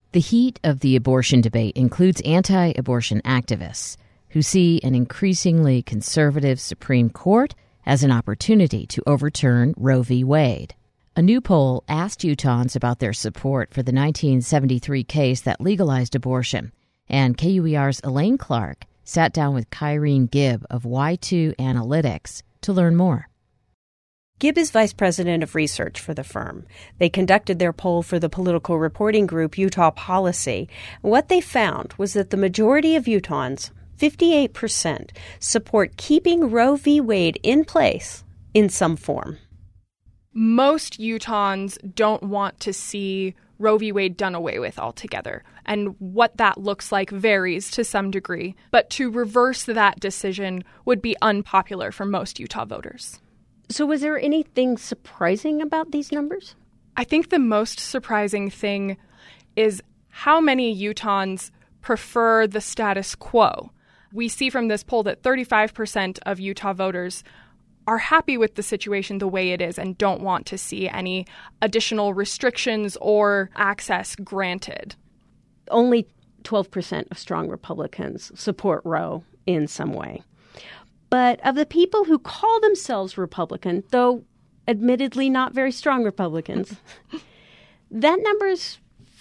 The heat of the abortion debate includes anti-abortion activists who see an increasingly conservative Supreme Court as an opportunity to overturn Roe v. Wade. A new poll asked Utahns about their support for the 1973 case that legalized abortion, and KUER's Elaine Clark sat down with Kyrene Gibb of Y2 Analytics to learn more. Gibb is vice president of research for the firm. They conducted their poll for the political reporting group Utah Policy. What they found was that the majority of Utahns, 58%, support keeping Roe v. Wade in place in some form. Most Utahns don't want to see Roe v. Wade done away with altogether, and what that looks like varies to some degree. But to reverse that decision would be unpopular for most Utah voters. So was there anything surprising about these numbers? I think the most surprising thing is how many Utahns prefer the status quo. We see from this poll that 35% of Utah voters are happy with the situation the way it is and don't want to see any additional restrictions or access granted. Only 12% of strong Republicans support Roe in some way. But of the people who call themselves Republican, though admittedly not very strong Republicans, that number's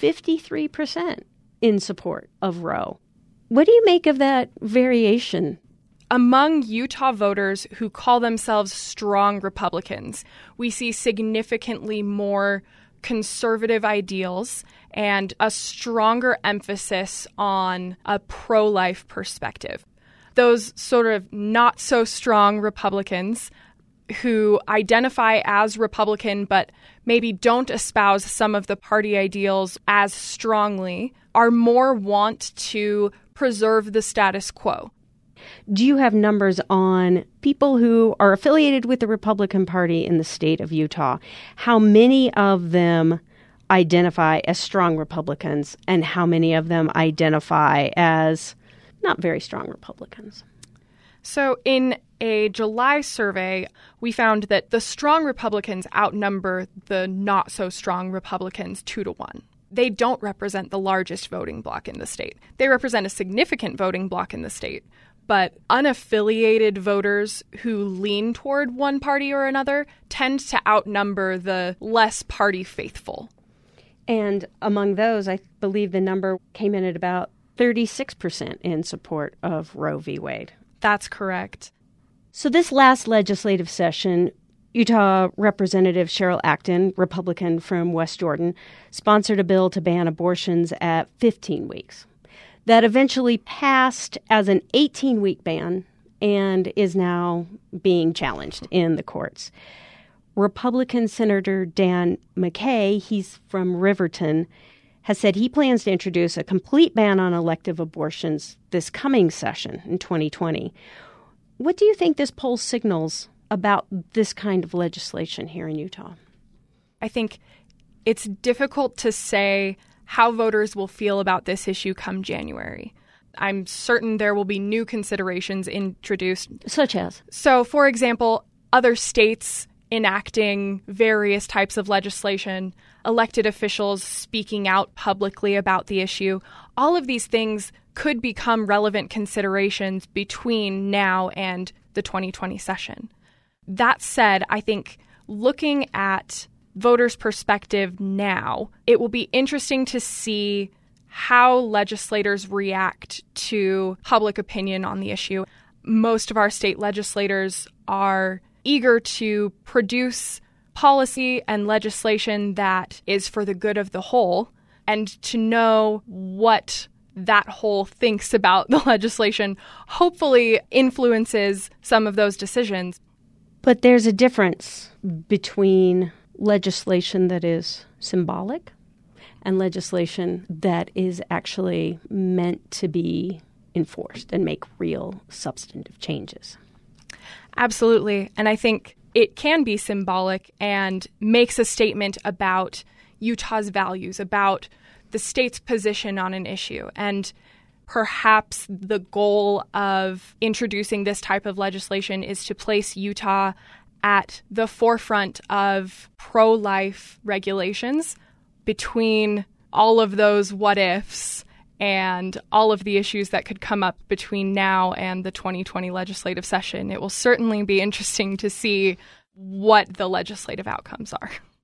53% in support of Roe. What do you make of that variation? Among Utah voters who call themselves strong Republicans, we see significantly more conservative ideals and a stronger emphasis on a pro-life perspective. Those sort of not-so-strong Republicans who identify as Republican but maybe don't espouse some of the party ideals as strongly are more want to preserve the status quo. Do you have numbers on people who are affiliated with the Republican Party in the state of Utah? How many of them identify as strong Republicans and how many of them identify as not very strong Republicans? So in a July survey, we found that the strong Republicans outnumber the not-so-strong Republicans 2-1. They don't represent the largest voting bloc in the state. They represent a significant voting bloc in the state, but unaffiliated voters who lean toward one party or another tend to outnumber the less party faithful. And among those, I believe the number came in at about 36% in support of Roe v. Wade. That's correct. So this last legislative session, Utah Representative Cheryl Acton, Republican from West Jordan, sponsored a bill to ban abortions at 15 weeks. That eventually passed as an 18-week ban and is now being challenged in the courts. Republican Senator Dan McKay, he's from Riverton, has said he plans to introduce a complete ban on elective abortions this coming session in 2020. What do you think this poll signals about this kind of legislation here in Utah? I think it's difficult to say how voters will feel about this issue come January. I'm certain there will be new considerations introduced. Such as? So, for example, other states enacting various types of legislation, elected officials speaking out publicly about the issue. All of these things could become relevant considerations between now and the 2020 session. That said, I think looking at voters' perspective now, it will be interesting to see how legislators react to public opinion on the issue. Most of our state legislators are eager to produce policy and legislation that is for the good of the whole, and to know what that whole thinks about the legislation hopefully influences some of those decisions. But there's a difference between legislation that is symbolic and legislation that is actually meant to be enforced and make real substantive changes. Absolutely. And I think it can be symbolic and makes a statement about Utah's values, about the state's position on an issue. And perhaps the goal of introducing this type of legislation is to place Utah at the forefront of pro-life regulations between all of those what ifs and all of the issues that could come up between now and the 2020 legislative session. It will certainly be interesting to see what the legislative outcomes are.